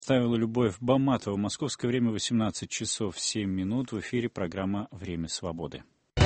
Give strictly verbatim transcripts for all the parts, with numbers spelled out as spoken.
Ставила Любовь Баматова. Московское время восемнадцать часов семь минут. В эфире программа «Время свободы».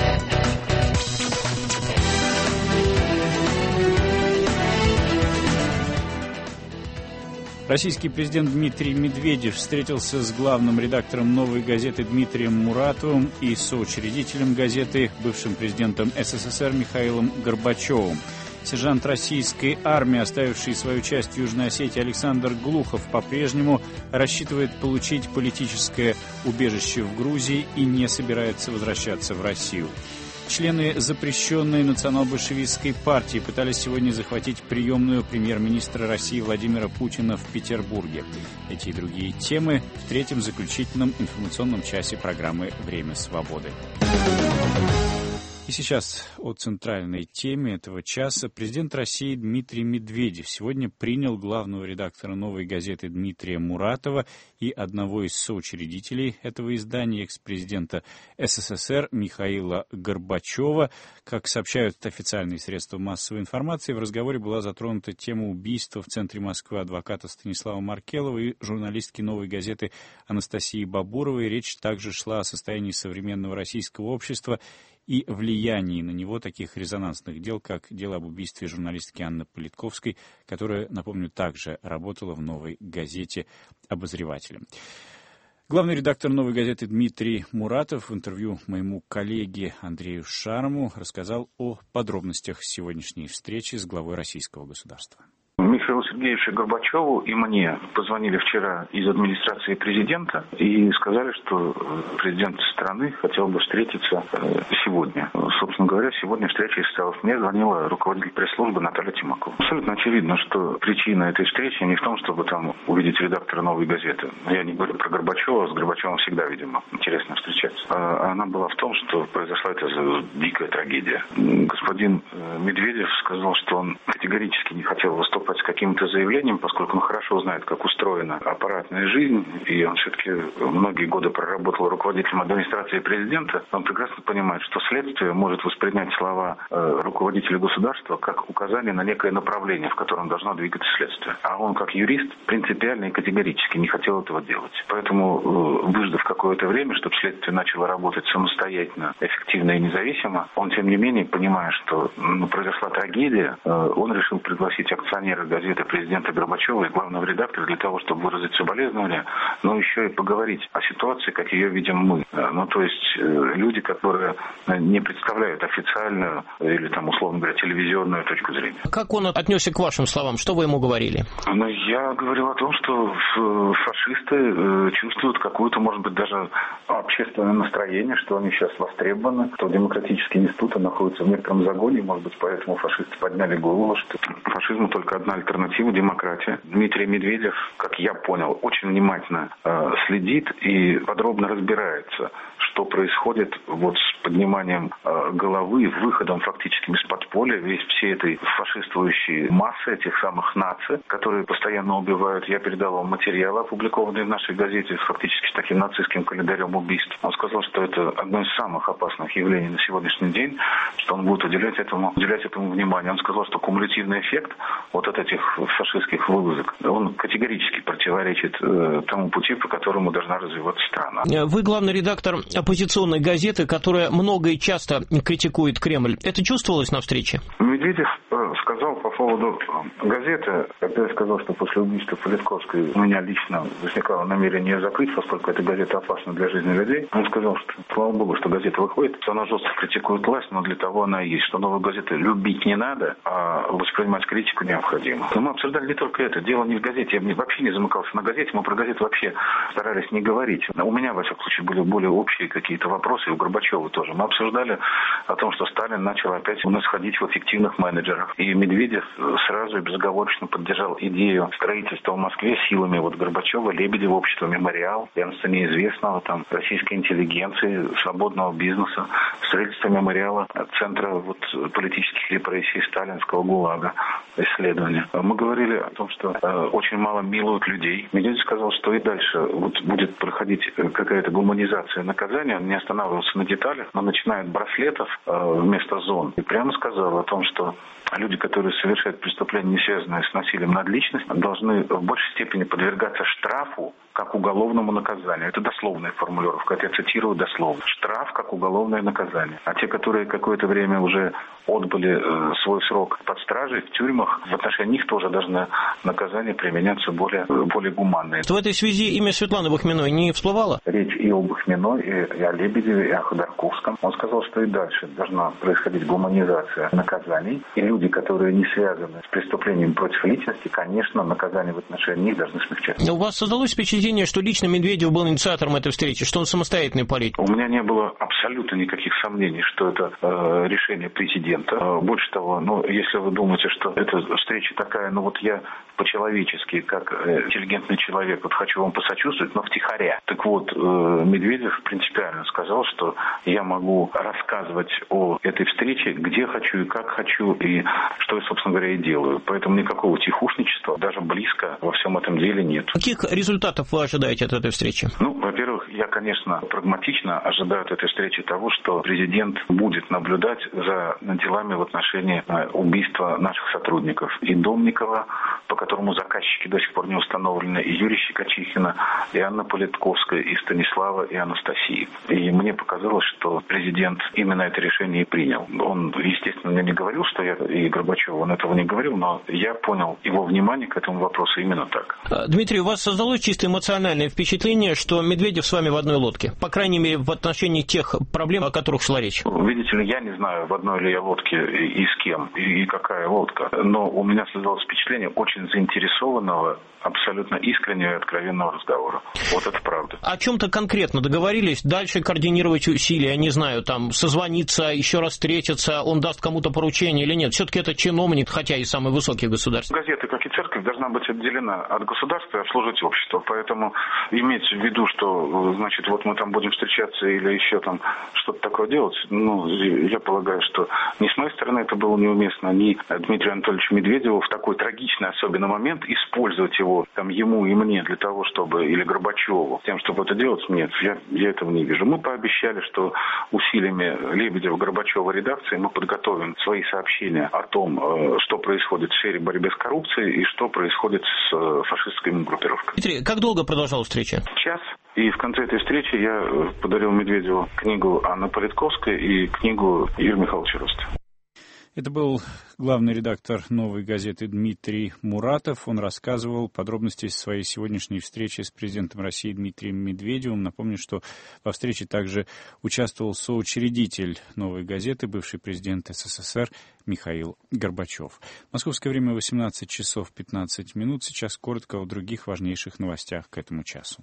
Российский президент Дмитрий Медведев встретился с главным редактором «Новой газеты» Дмитрием Муратовым и соучредителем газеты, бывшим президентом СССР Михаилом Горбачевым. Сержант российской армии, оставивший свою часть в Южной Осетии, Александр Глухов, по-прежнему рассчитывает получить политическое убежище в Грузии и не собирается возвращаться в Россию. Члены запрещенной национал-большевистской партии пытались сегодня захватить приемную премьер-министра России Владимира Путина в Петербурге. Эти и другие темы в третьем заключительном информационном часе программы «Время свободы». И сейчас о центральной теме этого часа. Президент России Дмитрий Медведев сегодня принял главного редактора «Новой газеты» Дмитрия Муратова и одного из соучредителей этого издания, экс-президента СССР Михаила Горбачева. Как сообщают официальные средства массовой информации, в разговоре была затронута тема убийства в центре Москвы адвоката Станислава Маркелова и журналистки «Новой газеты» Анастасии Бабуровой. Речь также шла о состоянии современного российского общества и влиянии на него таких резонансных дел, как дело об убийстве журналистки Анны Политковской, которая, напомню, также работала в «Новой газете» обозревателем. Главный редактор «Новой газеты» Дмитрий Муратов в интервью моему коллеге Андрею Шарму рассказал о подробностях сегодняшней встречи с главой российского государства. Михаилу Сергеевичу Горбачеву и мне позвонили вчера из администрации президента и сказали, что президент страны хотел бы встретиться сегодня. Собственно говоря, сегодня встреча состоялась. Мне звонила руководитель пресс-службы Наталья Тимакова. Абсолютно очевидно, что причина этой встречи не в том, чтобы там увидеть редактора «Новой газеты». Я не говорю про Горбачева, с Горбачевым всегда, видимо, интересно встречаться. А она была в том, что произошла эта дикая трагедия. Господин Медведев сказал, что он категорически не хотел выступать с каким-то заявлением, поскольку он хорошо знает, как устроена аппаратная жизнь, и он все-таки многие годы проработал руководителем администрации президента, он прекрасно понимает, что следствие может воспринять слова э, руководителя государства как указание на некое направление, в котором должно двигаться следствие. А он, как юрист, принципиально и категорически не хотел этого делать. Поэтому, э, выждав какое-то время, чтобы следствие начало работать самостоятельно, эффективно и независимо, он, тем не менее, понимая, что ну, произошла трагедия, э, он решил пригласить акционера газеты президента Горбачева и главного редактора для того, чтобы выразить соболезнования, но еще и поговорить о ситуации, как ее видим мы. Ну, то есть люди, которые не представляют официальную или, там, условно говоря, телевизионную точку зрения. Как он отнесся к вашим словам? Что вы ему говорили? Ну, я говорил о том, что фашисты чувствуют какую-то, может быть, даже общественное настроение, что они сейчас востребованы, что демократические институты находятся в некотором загоне, может быть, поэтому фашисты подняли голову, что фашизму только одна альтернатива — демократия. Дмитрий Медведев, как я понял, очень внимательно э, следит и подробно разбирается, что происходит вот с подниманием э, головы, выходом фактически из подполья весь всей этой фашистующей массы, этих самых наций, которые постоянно убивают. Я передал вам материалы, опубликованные в нашей газете, фактически с таким нацистским календарем убийств. Он сказал, что это одно из самых опасных явлений на сегодняшний день, что он будет уделять этому, уделять этому внимание. Он сказал, что кумулятивный эффект вот от этих фашистских вылазок, он категорически противоречит э, тому пути, по которому должна развиваться страна. Вы главный редактор оппозиционной газеты, которая много и часто критикует Кремль. Это чувствовалось на встрече? Медведев э, сказал по поводу газеты, когда я сказал, что после убийства Политковской у меня лично возникало намерение ее закрыть, поскольку эта газета опасна для жизни людей. Он сказал, что слава богу, что газета выходит, что она жестко критикует власть, но для того она и есть, что новую газету любить не надо, а воспринимать критику необходимо. Но мы обсуждали не только это. Дело не в газете. Я вообще не замыкался на газете. Мы про газету вообще старались не говорить. У меня, во всяком случае, были более общие какие-то вопросы, и у Горбачева тоже. Мы обсуждали о том, что Сталин начал опять у нас ходить в эффективных менеджерах. И Медведев сразу и безоговорочно поддержал идею строительства в Москве силами вот Горбачева, Лебедева, общества «Мемориал», явно неизвестного, там, российской интеллигенции, свободного бизнеса, строительство «Мемориала», центра вот, политических репрессий сталинского ГУЛАГа, исследования. Мы говорили о том, что э, очень мало милуют людей. Медведев сказал, что и дальше вот, будет проходить какая-то гуманизация наказания. Он не останавливался на деталях, но начиная от браслетов э, вместо зон. И прямо сказал о том, что люди, которые совершают преступления, не связанные с насилием над личностью, должны в большей степени подвергаться штрафу как уголовному наказанию. Это дословная формулировка, это я цитирую дословно. Штраф как уголовное наказание. А те, которые какое-то время уже отбыли э, свой срок под стражей в тюрьмах, в отношении них тоже должны наказания применяться более, более гуманные. В этой связи имя Светланы Бахминой не всплывало? Речь и о Бахминой, и, и о Лебедеве, и о Ходорковском. Он сказал, что и дальше должна происходить гуманизация наказаний. И люди, которые не связаны с преступлением против личности, конечно, наказания в отношении них должны смягчаться. У вас создалось впечатление, что лично Медведев был инициатором этой встречи, что он самостоятельный политик? У меня не было абсолютно никаких сомнений, что это э, решение президента. Э, больше того, ну, если вы думаете, что эта встреча такая, ну вот я по-человечески, как э, интеллигентный человек, вот хочу вам посочувствовать, но втихаря. Так вот, э, Медведев принципиально сказал, что я могу рассказывать о этой встрече, где хочу и как хочу, и что я, собственно говоря, и делаю. Поэтому никакого тихушничества даже близко во всем этом деле нет. Каких результатов вы ожидаете от этой встречи? Ну, во-первых, я, конечно, прагматично ожидаю от этой встречи того, что президент будет наблюдать за делами в отношении убийства наших сотрудников. И Домникова, по которому заказчики до сих пор не установлены, и Юрия Щекочихина, и Анна Политковская, и Станислава, и Анастасии. И мне показалось, что президент именно это решение и принял. Он, естественно, мне не говорил, что я и Горбачев, он этого не говорил, но я понял его внимание к этому вопросу именно так. Дмитрий, у вас создалось чисто эмоциональное впечатление, что Медведев с вами в одной лодке? По крайней мере, в отношении тех проблем, о которых шла речь. Видите ли, я не знаю, в одной ли я лодке и, и с кем, и, и какая лодка. Но у меня создалось впечатление очень заинтересованного, абсолютно искреннего и откровенного разговора. Вот это правда. О чем-то конкретно договорились? Дальше координировать усилия, я не знаю, там, созвониться, еще раз встретиться, он даст кому-то поручение или нет? Все-таки это чиновник, хотя и самый высокий государств. Газета, как и церковь, должна быть отделена от государства и обслуживать общество. Поэтому иметь в виду, что, значит, вот мы там будем встречаться или еще там что-то такое делать, ну, я полагаю, что ни с моей стороны это было неуместно, ни Дмитрию Анатольевичу Медведеву в такой трагичный особенный момент использовать его там ему и мне для того, чтобы, или Горбачеву, тем, чтобы это делать, нет, я, я этого не вижу. Мы пообещали, что усилиями Лебедева, Горбачева редакции мы подготовим свои сообщения о том, что происходит в сфере борьбы с коррупцией и что происходит с фашистскими группировками. Дмитрий, как долго продолжалась встреча? Час. И в конце этой встречи я подарил Медведеву книгу Анны Политковской и книгу Юрия Михайловича Ростова. Это был главный редактор «Новой газеты» Дмитрий Муратов. Он рассказывал подробности своей сегодняшней встречи с президентом России Дмитрием Медведевым. Напомню, что во встрече также участвовал соучредитель «Новой газеты», бывший президент СССР Михаил Горбачев. Московское время восемнадцать часов пятнадцать минут. Сейчас коротко о других важнейших новостях к этому часу.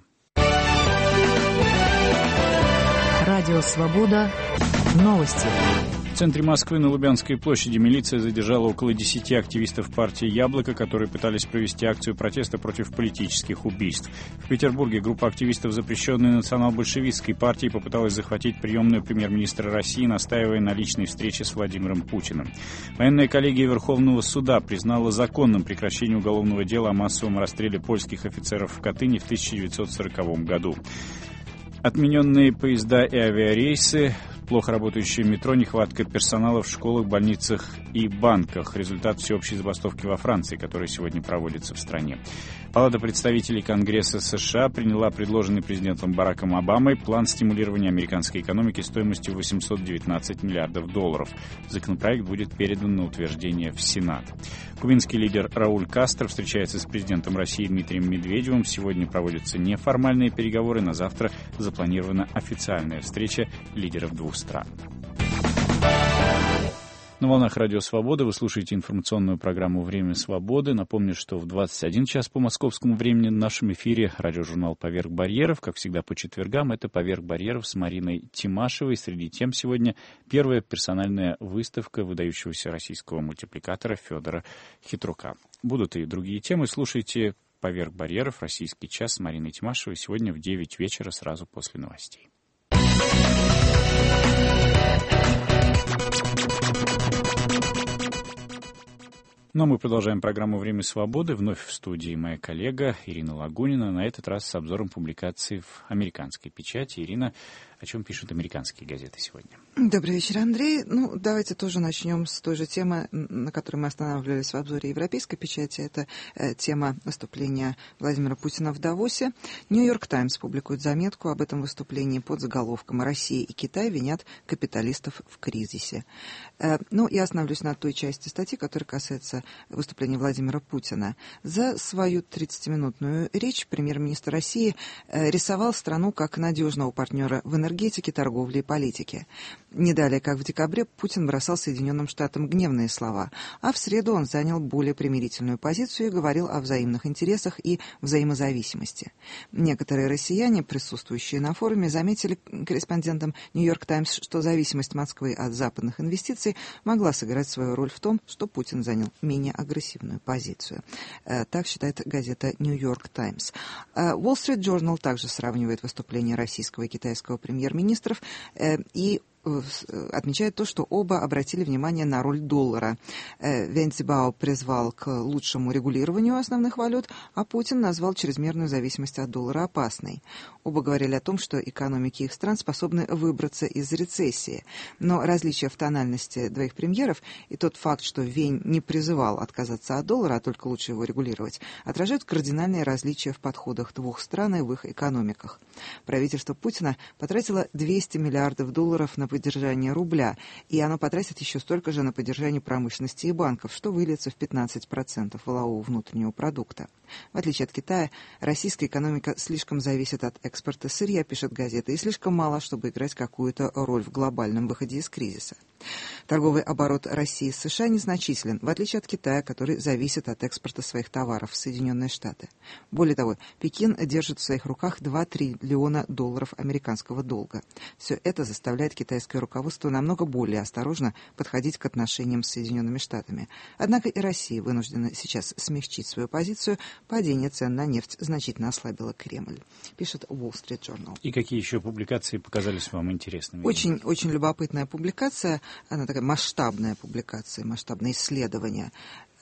Радио «Свобода». Новости. В центре Москвы на Лубянской площади милиция задержала около десяти активистов партии «Яблоко», которые пытались провести акцию протеста против политических убийств. В Петербурге группа активистов запрещенной национал-большевистской партии попыталась захватить приемную премьер-министра России, настаивая на личной встрече с Владимиром Путиным. Военная коллегия Верховного суда признала законным прекращение уголовного дела о массовом расстреле польских офицеров в Катыни в тысяча девятьсот сороковом году. Отмененные поезда и авиарейсы, плохо работающее метро, нехватка персонала в школах, больницах и банках. Результат всеобщей забастовки во Франции, которая сегодня проводится в стране. Палата представителей Конгресса США приняла предложенный президентом Бараком Обамой план стимулирования американской экономики стоимостью восемьсот девятнадцать миллиардов долларов. Законопроект будет передан на утверждение в Сенат. Кубинский лидер Рауль Кастро встречается с президентом России Дмитрием Медведевым. Сегодня проводятся неформальные переговоры, на завтра запланирована официальная встреча лидеров двух стран. На волнах Радио Свобода вы слушаете информационную программу «Время свободы». Напомню, что в двадцать один час по московскому времени в нашем эфире радиожурнал «Поверх барьеров». Как всегда по четвергам это «Поверх барьеров» с Мариной Тимашевой. Среди тем сегодня первая персональная выставка выдающегося российского мультипликатора Федора Хитрука. Будут и другие темы. Слушайте «Поверх барьеров», «Российский час» с Мариной Тимашевой сегодня в девять вечера сразу после новостей. Но мы продолжаем программу «Время свободы». Вновь в студии моя коллега Ирина Лагунина. На этот раз с обзором публикаций в американской печати. Ирина, О чем пишут американские газеты сегодня? Добрый вечер, Андрей. Ну, давайте тоже начнем с той же темы, на которой мы останавливались в обзоре европейской печати. Это э, тема выступления Владимира Путина в Давосе. Нью-Йорк Таймс публикует заметку об этом выступлении под заголовком «Россия и Китай винят капиталистов в кризисе». Э, ну, я остановлюсь на той части статьи, которая касается выступления Владимира Путина. За свою тридцатиминутную речь премьер-министр России э, рисовал страну как надежного партнера в энергетике, энергетики, торговли и политики. Не далее, как в декабре, Путин бросал Соединенным Штатам гневные слова, а в среду он занял более примирительную позицию и говорил о взаимных интересах и взаимозависимости. Некоторые россияне, присутствующие на форуме, заметили корреспондентам «Нью-Йорк Таймс», что зависимость Москвы от западных инвестиций могла сыграть свою роль в том, что Путин занял менее агрессивную позицию. Так считает газета «Нью-Йорк Таймс». Wall Street Journal также сравнивает выступление российского и китайского премьер министров э, и отмечает то, что оба обратили внимание на роль доллара. Вэн Цзибао призвал к лучшему регулированию основных валют, а Путин назвал чрезмерную зависимость от доллара опасной. Оба говорили о том, что экономики их стран способны выбраться из рецессии. Но различие в тональности двоих премьеров и тот факт, что Вэнь не призывал отказаться от доллара, а только лучше его регулировать, отражают кардинальные различия в подходах двух стран и в их экономиках. Правительство Путина потратило двести миллиардов долларов на поддержание рубля, и оно потратит еще столько же на поддержание промышленности и банков, что выльется в пятнадцать процентов валового внутреннего продукта. В отличие от Китая, российская экономика слишком зависит от экспорта сырья, пишет газета, и слишком мало, чтобы играть какую-то роль в глобальном выходе из кризиса. Торговый оборот России с США незначителен, в отличие от Китая, который зависит от экспорта своих товаров в Соединенные Штаты. Более того, Пекин держит в своих руках два триллиона долларов американского долга. Все это заставляет китайское руководство намного более осторожно подходить к отношениям с Соединенными Штатами. Однако и Россия вынуждена сейчас смягчить свою позицию. Падение цен на нефть значительно ослабило Кремль, пишет Wall Street Journal. И какие еще публикации показались вам интересными? Очень, очень любопытная публикация, она такая масштабная публикация, масштабное исследование.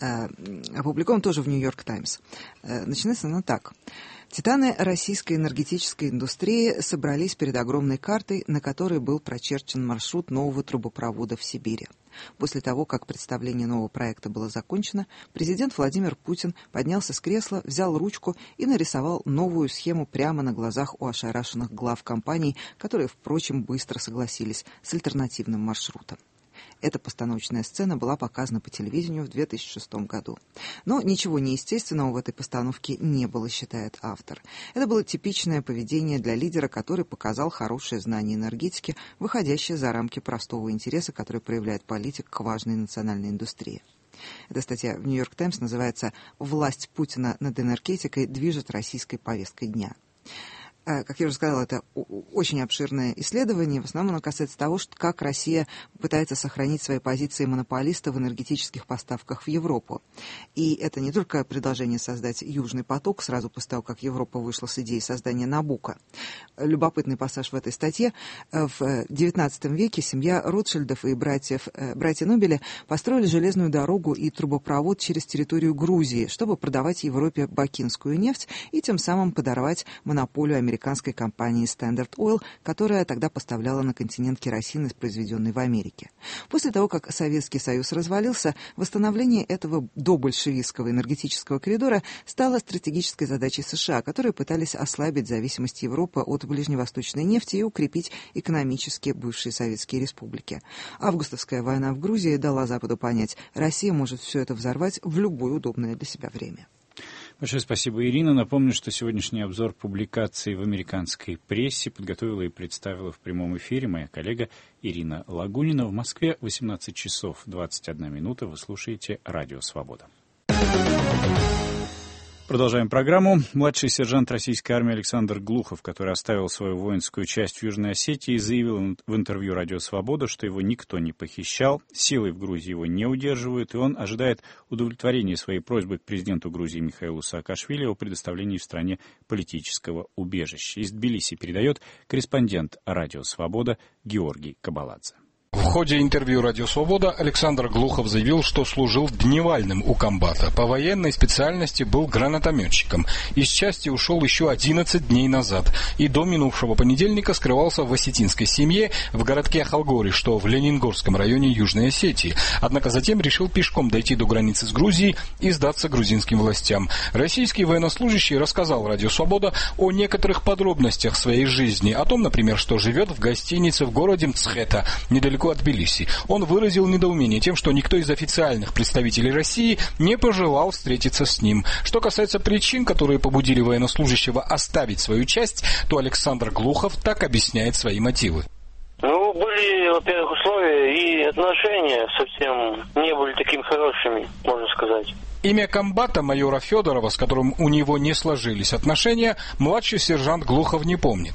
Опубликован тоже в Нью-Йорк Таймс. Начинается она так. Титаны российской энергетической индустрии собрались перед огромной картой, на которой был прочерчен маршрут нового трубопровода в Сибири. После того, как представление нового проекта было закончено, президент Владимир Путин поднялся с кресла, взял ручку и нарисовал новую схему прямо на глазах у ошарашенных глав компаний, которые, впрочем, быстро согласились с альтернативным маршрутом. Эта постановочная сцена была показана по телевидению в две тысячи шестом году. Но ничего неестественного в этой постановке не было, считает автор. Это было типичное поведение для лидера, который показал хорошее знание энергетики, выходящее за рамки простого интереса, который проявляет политик к важной национальной индустрии. Эта статья в «Нью-Йорк Таймс» называется «Власть Путина над энергетикой движет российской повесткой дня». Как я уже сказала, это очень обширное исследование. В основном оно касается того, что, как Россия пытается сохранить свои позиции монополиста в энергетических поставках в Европу. И это не только предложение создать Южный поток сразу после того, как Европа вышла с идеей создания Набуко. Любопытный пассаж в этой статье. В девятнадцатом веке семья Ротшильдов и братьев, братья Нобели построили железную дорогу и трубопровод через территорию Грузии, чтобы продавать Европе бакинскую нефть и тем самым подорвать монополию американцев. американской компании Standard Oil, которая тогда поставляла на континент керосин, произведенный в Америке. После того, как Советский Союз развалился, восстановление этого добольшевистского энергетического коридора стало стратегической задачей США, которые пытались ослабить зависимость Европы от ближневосточной нефти и укрепить экономически бывшие советские республики. Августовская война в Грузии дала Западу понять, Россия может все это взорвать в любое удобное для себя время. Большое спасибо, Ирина. Напомню, что сегодняшний обзор публикаций в американской прессе подготовила и представила в прямом эфире моя коллега Ирина Лагунина. В Москве восемнадцать часов двадцать одна минута. Вы слушаете «Радио Свобода». Продолжаем программу. Младший сержант российской армии Александр Глухов, который оставил свою воинскую часть в Южной Осетии, заявил в интервью «Радио Свобода», что его никто не похищал, силой в Грузии его не удерживают, и он ожидает удовлетворения своей просьбы к президенту Грузии Михаилу Саакашвили о предоставлении в стране политического убежища. Из Тбилиси передает корреспондент «Радио Свобода» Георгий Кабаладзе. В ходе интервью «Радио Свобода» Александр Глухов заявил, что служил дневальным у комбата. По военной специальности был гранатометчиком. Из части ушел еще одиннадцать дней назад. И до минувшего понедельника скрывался в осетинской семье в городке Ахалгори, что в Ленингорском районе Южной Осетии. Однако затем решил пешком дойти до границы с Грузией и сдаться грузинским властям. Российский военнослужащий рассказал «Радио Свобода» о некоторых подробностях своей жизни. О том, например, что живет в гостинице в городе Мцхета, недалеко от Тбилиси. Он выразил недоумение тем, что никто из официальных представителей России не пожелал встретиться с ним. Что касается причин, которые побудили военнослужащего оставить свою часть, то Александр Глухов так объясняет свои мотивы. Ну, были, во-первых, условия, и отношения совсем не были такими хорошими, можно сказать. Имя комбата майора Федорова, с которым у него не сложились отношения, младший сержант Глухов не помнит.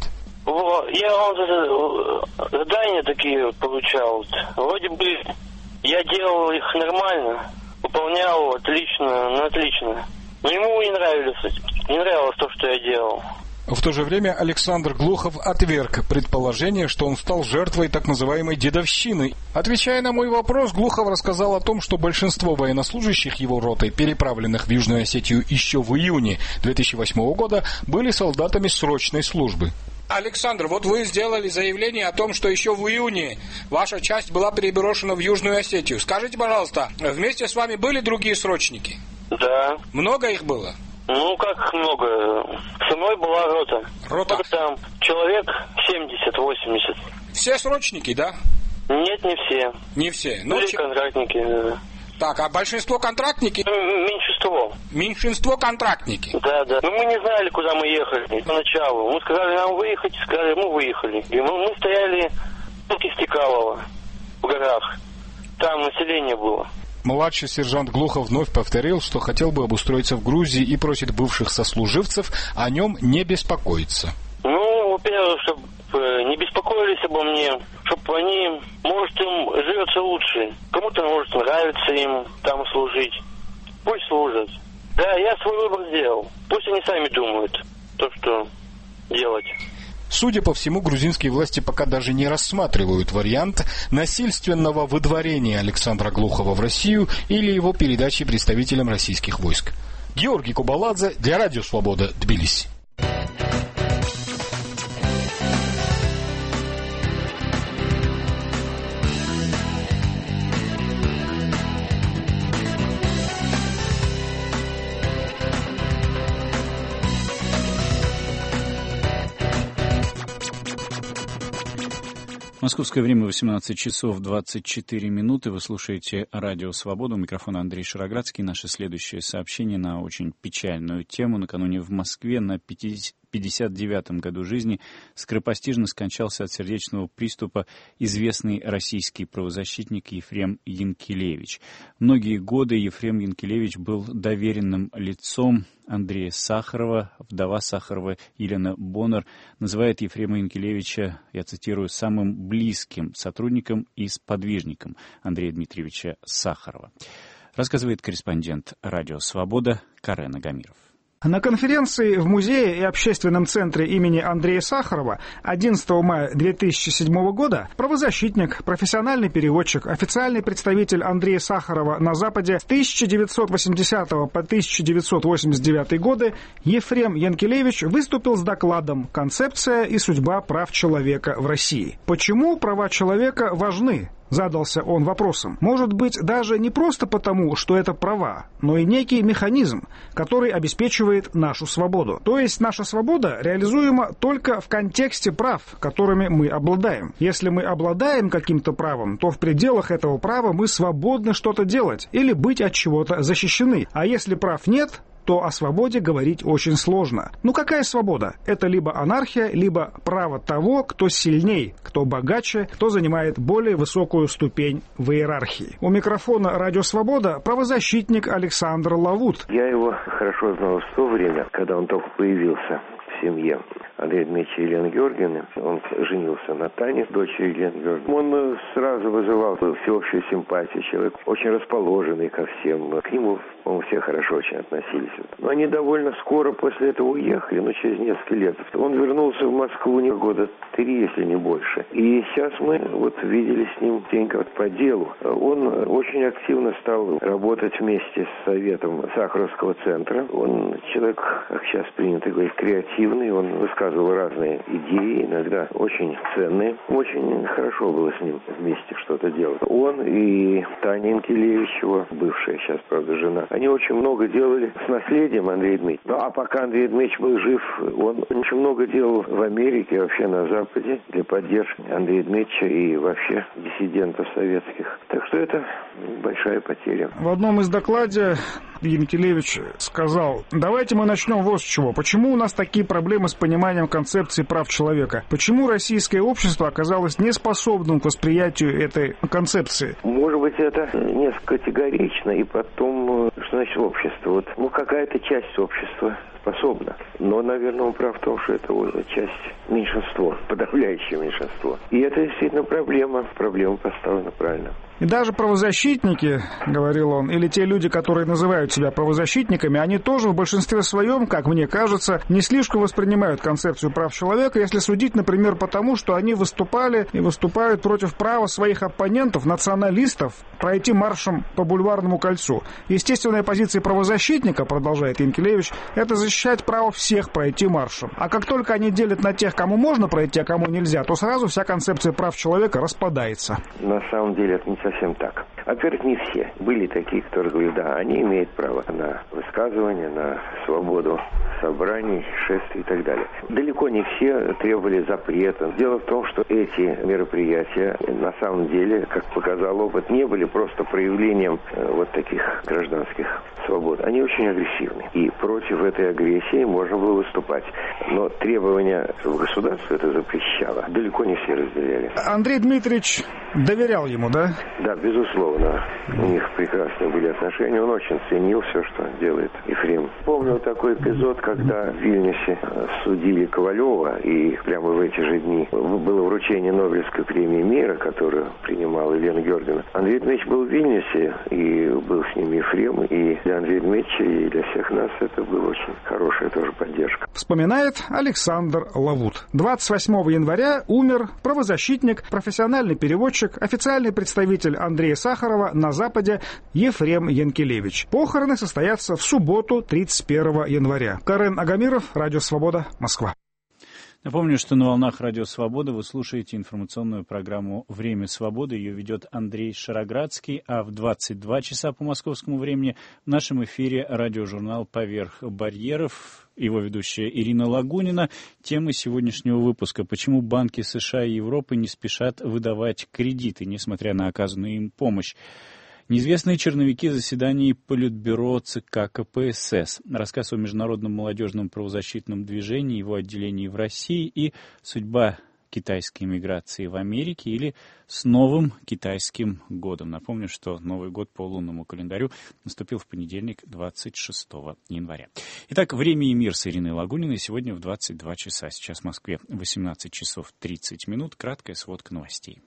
Я вот задания такие получал. Вроде бы я делал их нормально, выполнял отлично, ну отлично. Но ему не нравилось, не нравилось то, что я делал. В то же время Александр Глухов отверг предположение, что он стал жертвой так называемой дедовщины. Отвечая на мой вопрос, Глухов рассказал о том, что большинство военнослужащих его роты, переправленных в Южную Осетию еще в июне две тысячи восьмого года, были солдатами срочной службы. Александр, вот вы сделали заявление о том, что еще в июне ваша часть была переброшена в Южную Осетию. Скажите, пожалуйста, вместе с вами были другие срочники? Да. Много их было? Ну, как много. Со мной была рота. Рота? Там человек семьдесят-восемьдесят. Все срочники, да? Нет, не все. Не все? Ну, были че... контрактники, да. Так, а большинство контрактники? Меньшинство. Меньшинство контрактники? Да, да. Но мы не знали, куда мы ехали поначалу. Мы сказали нам выехать, сказали, мы выехали. И мы, мы стояли в Стекалово, в горах. Там население было. Младший сержант Глухов вновь повторил, что хотел бы обустроиться в Грузии и просит бывших сослуживцев о нем не беспокоиться. Ну, во-первых, чтобы не беспокоились обо мне, чтобы они, может, им живется лучше. Кому-то, может, нравится им там служить. Пусть служат. Да, я свой выбор сделал. Пусть они сами думают то, что делать. Судя по всему, грузинские власти пока даже не рассматривают вариант насильственного выдворения Александра Глухова в Россию или его передачи представителям российских войск. Георгий Кубаладзе для Радио Свобода, Тбилиси. Московское время восемнадцать часов двадцать четыре минуты. Вы слушаете Радио Свобода. У микрофона Андрей Шароградский. Наше следующее сообщение на очень печальную тему. Накануне в Москве на пятьдесят девятом году жизни скоропостижно скончался от сердечного приступа известный российский правозащитник Ефрем Янкелевич. Многие годы Ефрем Янкелевич был доверенным лицом Андрея Сахарова. Вдова Сахарова Елена Боннер называет Ефрема Янкелевича, я цитирую, самым близким сотрудником и сподвижником Андрея Дмитриевича Сахарова. Рассказывает корреспондент «Радио Свобода» Карен Агамиров. На конференции в музее и общественном центре имени Андрея Сахарова одиннадцатого мая две тысячи седьмого года правозащитник, профессиональный переводчик, официальный представитель Андрея Сахарова на Западе с тысяча девятьсот восьмидесятого по тысяча девятьсот восемьдесят девятый годы Ефрем Янкелевич выступил с докладом «Концепция и судьба прав человека в России». Почему права человека важны? Задался он вопросом. Может быть, даже не просто потому, что это права, но и некий механизм, который обеспечивает нашу свободу. То есть наша свобода реализуема только в контексте прав, которыми мы обладаем. Если мы обладаем каким-то правом, то в пределах этого права мы свободны что-то делать или быть от чего-то защищены. А если прав нет, то о свободе говорить очень сложно. Ну какая свобода? Это либо анархия, либо право того, кто сильней, кто богаче, кто занимает более высокую ступень в иерархии. У микрофона «Радио Свобода» правозащитник Александр Лавут. Я его хорошо знал в то время, когда он только появился в семье. Андрея Дмитриевича и Елены Георгиевны. Он женился на Тане, дочери Елены Георгиевны. Он сразу вызывал всеобщую симпатию. Человек очень расположенный ко всем. К нему, по-моему, все хорошо очень относились. Но они довольно скоро после этого уехали, но через несколько лет. Он вернулся в Москву не года три, если не больше. И сейчас мы вот видели с ним денька по делу. Он очень активно стал работать вместе с Советом Сахаровского центра. Он человек, как сейчас принято говорить, креативный. Он высказывал разные идеи, иногда очень ценные. Очень хорошо было с ним вместе что-то делать. Он и Таня Янкелевич, его бывшая сейчас, правда, жена, они очень много делали с наследием Андрея Дмитриевича. Ну, а пока Андрей Дмитриевич был жив, он очень много делал в Америке, вообще на Западе, для поддержки Андрея Дмитриевича и вообще диссидентов советских. Так что это большая потеря. В одном из докладов Янкелевич сказал: давайте мы начнем вот с чего. Почему у нас такие проблемы с пониманием концепции прав человека? Почему российское общество оказалось неспособным к восприятию этой концепции? Может быть, это несколько категорично, и потом, что значит общество? Вот, ну, какая-то часть общества способна. Но, наверное, он прав в том, что это часть меньшинство, подавляющее меньшинство. И это действительно проблема. Проблема поставлена правильно. И даже правозащитники, говорил он, или те люди, которые называют себя правозащитниками, они тоже в большинстве своем, как мне кажется, не слишком воспринимают концепцию прав человека, если судить, например, потому, что они выступали и выступают против права своих оппонентов, националистов, пройти маршем по Бульварному кольцу. Естественная позиция правозащитника, продолжает Янкелевич, это защищать право всех пройти маршем. А как только они делят на тех, кому можно пройти, а кому нельзя, то сразу вся концепция прав человека распадается. На самом деле это не совсем так. Во-первых, не все. Были такие, которые говорили, да, они имеют право на высказывание, на свободу собраний, шествий и так далее. Далеко не все требовали запрета. Дело в том, что эти мероприятия на самом деле, как показал опыт, не были просто проявлением э, вот таких гражданских свобод. Они очень агрессивны. И против этой агрессии можно было выступать. Но требования в государстве это запрещало. Далеко не все разделяли. Андрей Дмитриевич доверял ему, да? Да, безусловно. У них прекрасные были отношения. Он очень ценил все, что делает Ефрем. Помню такой эпизод, когда в Вильнюсе судили Ковалева, и прямо в эти же дни было вручение Нобелевской премии мира, которую принимала Елена Георгиевна. Андрей Дмитриевич был в Вильнюсе, и был с ним Ефрем, и для Андрея Дмитриевича, и для всех нас это была очень хорошая тоже поддержка. Вспоминает Александр Лавут. двадцать восьмого января умер правозащитник, профессиональный переводчик, официальный представитель Андрея Сахарова на Западе Ефрем Янкелевич. Похороны состоятся в субботу, тридцать первого января. Карен Агамиров, Радио Свобода, Москва. Напомню, что на волнах Радио Свобода вы слушаете информационную программу «Время свободы». Ее ведет Андрей Шароградский, а в двадцать два часа по московскому времени в нашем эфире радиожурнал «Поверх барьеров». Его ведущая Ирина Лагунина. Тема сегодняшнего выпуска: почему банки США и Европы не спешат выдавать кредиты, несмотря на оказанную им помощь. Неизвестные черновики заседаний Политбюро ЦК КПСС. Рассказ о международном молодежном правозащитном движении, его отделении в России и судьба китайской миграции в Америке или с новым китайским годом. Напомню, что Новый год по лунному календарю наступил в понедельник, двадцать шестого января. Итак, «Время и мир» с Ириной Лагуниной сегодня в двадцать два часа. Сейчас в Москве восемнадцать часов тридцать минут. Краткая сводка новостей.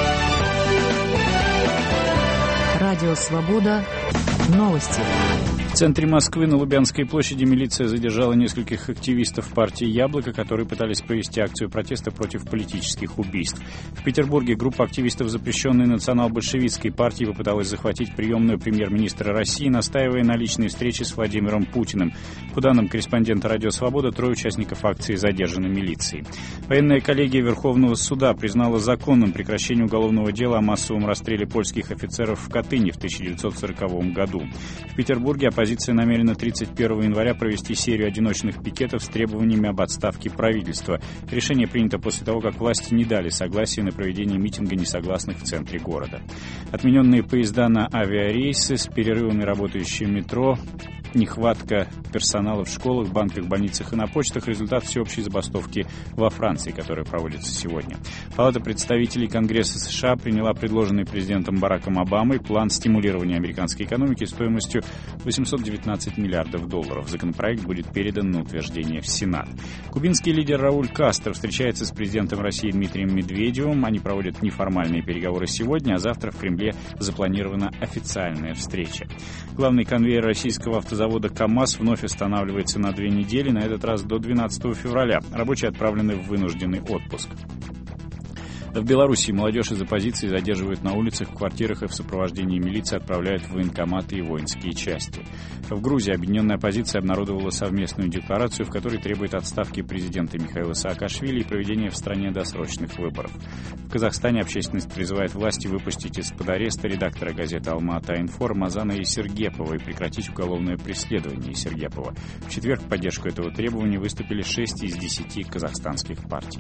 Радио «Свобода». Новости. В центре Москвы на Лубянской площади милиция задержала нескольких активистов партии «Яблоко», которые пытались провести акцию протеста против политических убийств. В Петербурге группа активистов запрещенной национал-большевистской партии попыталась захватить приемную премьер-министра России, настаивая на личной встрече с Владимиром Путиным. По данным корреспондента «Радио Свобода», трое участников акции задержаны милицией. Военная коллегия Верховного суда признала законным прекращение уголовного дела о массовом расстреле польских офицеров в Катыни в тысяча девятьсот сороковом году. В Петербурге оппозиция намерена тридцать первого января провести серию одиночных пикетов с требованиями об отставке правительства. Решение принято после того, как власти не дали согласия на проведение митинга несогласных в центре города. Отмененные поезда на авиарейсы с перерывами работающее метро нехватка персонала в школах, банках, больницах и на почтах – результат всеобщей забастовки во Франции, которая проводится сегодня. Палата представителей Конгресса США приняла предложенный президентом Бараком Обамой план стимулирования американской экономики стоимостью восемьсот девятнадцать миллиардов долларов. Законопроект будет передан на утверждение в Сенат. Кубинский лидер Рауль Кастро встречается с президентом России Дмитрием Медведевым. Они проводят неформальные переговоры сегодня, а завтра в Кремле запланирована официальная встреча. Главный конвейер российского автозавода КАМАЗ вновь останавливается на две недели, на этот раз до двенадцатого февраля. Рабочие отправлены в вынужденный отпуск. В Беларуси молодежь из оппозиции задерживают на улицах, в квартирах и в сопровождении милиции отправляют в военкоматы и воинские части. В Грузии объединенная оппозиция обнародовала совместную декларацию, в которой требует отставки президента Михаила Саакашвили и проведения в стране досрочных выборов. В Казахстане общественность призывает власти выпустить из-под ареста редактора газеты «Алма-Ата Инфо» Рамазана Есергепова и прекратить уголовное преследование Есергепова. В четверг в поддержку этого требования выступили шесть из десяти казахстанских партий.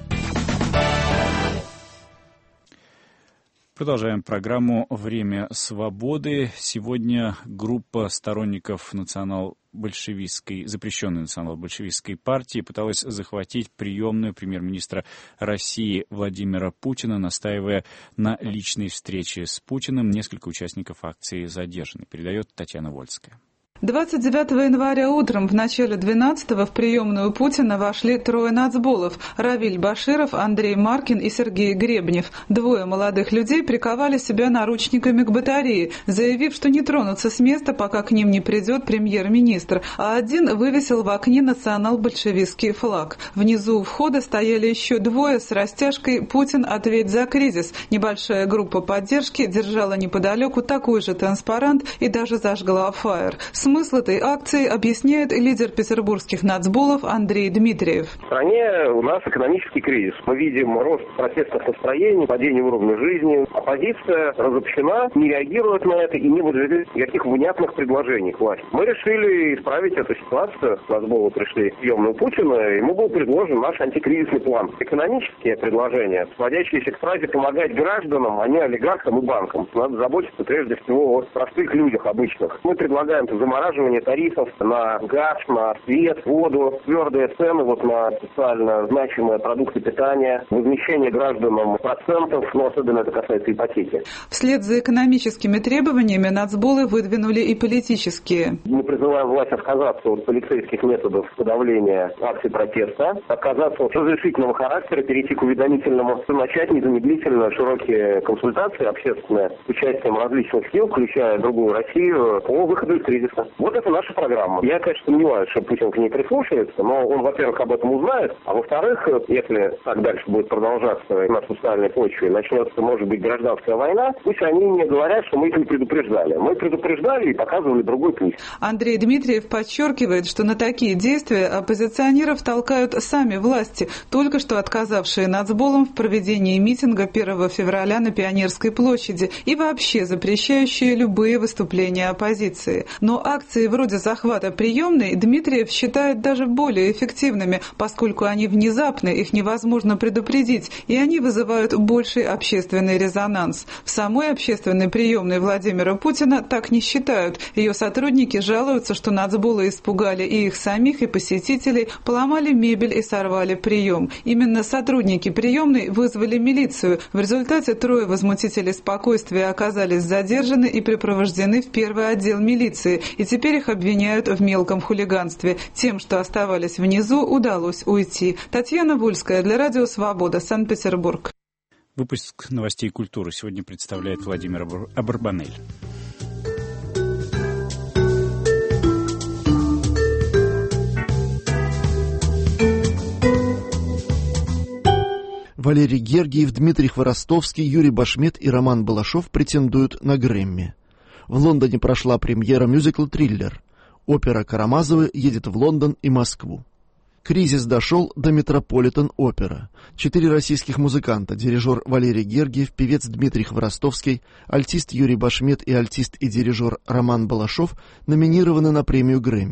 Продолжаем программу «Время свободы». Сегодня группа сторонников национал-большевистской, запрещенной национал-большевистской партии пыталась захватить приемную премьер-министра России Владимира Путина, настаивая на личной встрече с Путиным. Несколько участников акции задержаны. Передает Татьяна Вольская. двадцать девятого января утром в начале двенадцатого в приемную Путина вошли трое нацболов – Равиль Баширов, Андрей Маркин и Сергей Гребнев. Двое молодых людей приковали себя наручниками к батарее, заявив, что не тронутся с места, пока к ним не придет премьер-министр, а один вывесил в окне национал-большевистский флаг. Внизу у входа стояли еще двое с растяжкой «Путин, ответь за кризис». Небольшая группа поддержки держала неподалеку такой же транспарант и даже зажгла фаер. Смысл этой акции объясняет лидер петербургских нацболов Андрей Дмитриев. В стране у нас экономический кризис. Мы видим рост протестных настроений, падение уровня жизни. Оппозиция разобщена, не реагирует на это и не выдвигает никаких внятных предложений к власти. Мы решили исправить эту ситуацию. Нацболы пришли в приемную Путина, и ему был предложен наш антикризисный план. Экономические предложения, сводящиеся к фразе «помогать гражданам», а не олигархам и банкам. Надо заботиться прежде всего о простых людях обычных. Мы предлагаем замораживание тарифов на газ, на свет, воду, твердые цены вот на социально значимые продукты питания, возмещение гражданам процентов, но особенно это касается ипотеки. Вслед за экономическими требованиями нацболы выдвинули и политические. Мы призываем власть отказаться от полицейских методов подавления акций протеста, отказаться от разрешительного характера, перейти к уведомительному, начать незамедлительно широкие консультации общественные с участием различных сил, включая другую Россию, по выходу из кризиса. Вот это наша программа. Я, конечно, сомневаюсь, что Путин к ней прислушается, но он, во-первых, об этом узнает, а во-вторых, если так дальше будет продолжаться на социальной почве, начнется, может быть, гражданская война, пусть они не говорят, что мы их не предупреждали. Мы предупреждали и показывали другой путь. Андрей Дмитриев подчеркивает, что на такие действия оппозиционеров толкают сами власти, только что отказавшие нацболам в проведении митинга первого февраля на Пионерской площади и вообще запрещающие любые выступления оппозиции. Но акции вроде захвата приемной Дмитриев считает даже более эффективными, поскольку они внезапны, их невозможно предупредить, и они вызывают больший общественный резонанс. В самой общественной приемной Владимира Путина так не считают. Ее сотрудники жалуются, что нацболы испугали и их самих, и посетителей, поломали мебель и сорвали прием. Именно сотрудники приемной вызвали милицию. В результате трое возмутителей спокойствия оказались задержаны и припровождены в первый отдел милиции, и теперь их обвиняют в мелком хулиганстве. Тем, что оставались внизу, удалось уйти. Татьяна Вольская для Радио Свобода, Санкт-Петербург. Выпуск новостей культуры сегодня представляет Владимир Абарбанель. Валерий Гергиев, Дмитрий Хворостовский, Юрий Башмет и Роман Балашов претендуют на Грэмми. В Лондоне прошла премьера мюзикла «Триллер». Опера «Карамазовы» едет в Лондон и Москву. Кризис дошел до Метрополитен-опера. Четыре российских музыканта, дирижер Валерий Гергиев, певец Дмитрий Хворостовский, альтист Юрий Башмет и альтист и дирижер Роман Балашов номинированы на премию Грэмми.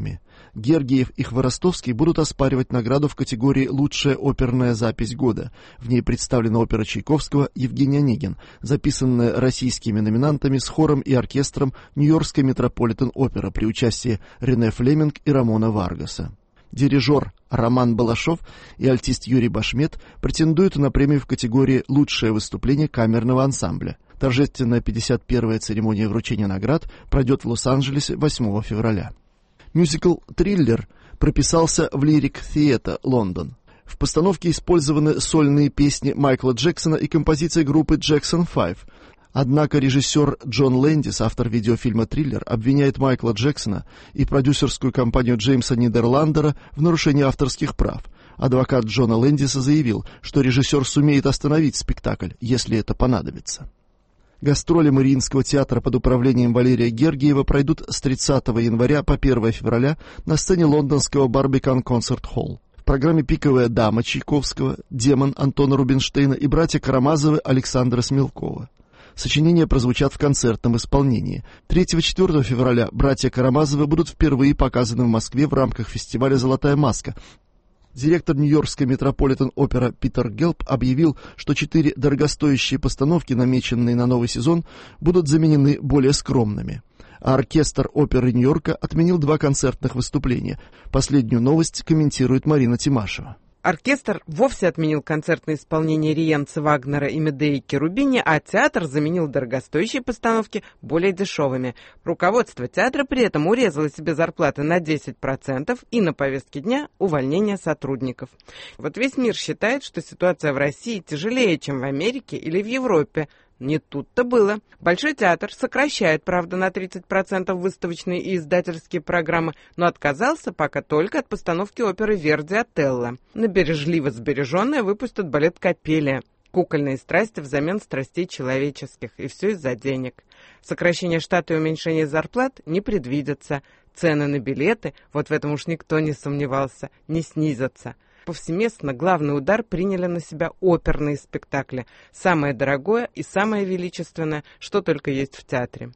Гергиев и Хворостовский будут оспаривать награду в категории «Лучшая оперная запись года». В ней представлена опера Чайковского «Евгений Онегин», записанная российскими номинантами с хором и оркестром Нью-Йоркской Метрополитен-опера при участии Рене Флеминг и Рамона Варгаса. Дирижер Роман Балашов и альтист Юрий Башмет претендуют на премию в категории «Лучшее выступление камерного ансамбля». Торжественная пятьдесят первая церемония вручения наград пройдет в Лос-Анджелесе восьмого февраля. Мюзикл «Триллер» прописался в Lyric Theatre, Лондон. В постановке использованы сольные песни Майкла Джексона и композиции группы Jackson пять. Однако режиссер Джон Лэндис, автор видеофильма «Триллер», обвиняет Майкла Джексона и продюсерскую компанию Джеймса Нидерландера в нарушении авторских прав. Адвокат Джона Лэндиса заявил, что режиссер сумеет остановить спектакль, если это понадобится. Гастроли Мариинского театра под управлением Валерия Гергиева пройдут с тридцатого января по первого февраля на сцене лондонского Барбикан Концерт-холл. В программе «Пиковая дама» Чайковского, «Демон» Антона Рубинштейна и «Братья Карамазовы» Александра Смелкова. Сочинения прозвучат в концертном исполнении. третьего-четвёртого февраля «Братья Карамазовы» будут впервые показаны в Москве в рамках фестиваля «Золотая маска». Директор Нью-Йоркской Метрополитен-опера Питер Гелп объявил, что четыре дорогостоящие постановки, намеченные на новый сезон, будут заменены более скромными. А оркестр оперы Нью-Йорка отменил два концертных выступления. Последнюю новость комментирует Марина Тимашева. Оркестр вовсе отменил концертное исполнение Риенца, Вагнера и Медеи Керубини, а театр заменил дорогостоящие постановки более дешевыми. Руководство театра при этом урезало себе зарплаты на десять процентов и на повестке дня увольнение сотрудников. Вот весь мир считает, что ситуация в России тяжелее, чем в Америке или в Европе. Не тут-то было. Большой театр сокращает, правда, на тридцать процентов выставочные и издательские программы, но отказался пока только от постановки оперы Верди «Отелло». На бережливо сбереженное выпустят балет «Копелия». Кукольные страсти взамен страстей человеческих. И все из-за денег. Сокращение штата и уменьшение зарплат не предвидятся. Цены на билеты, вот в этом уж никто не сомневался, не снизятся. Повсеместно главный удар приняли на себя оперные спектакли. Самое дорогое и самое величественное, что только есть в театре.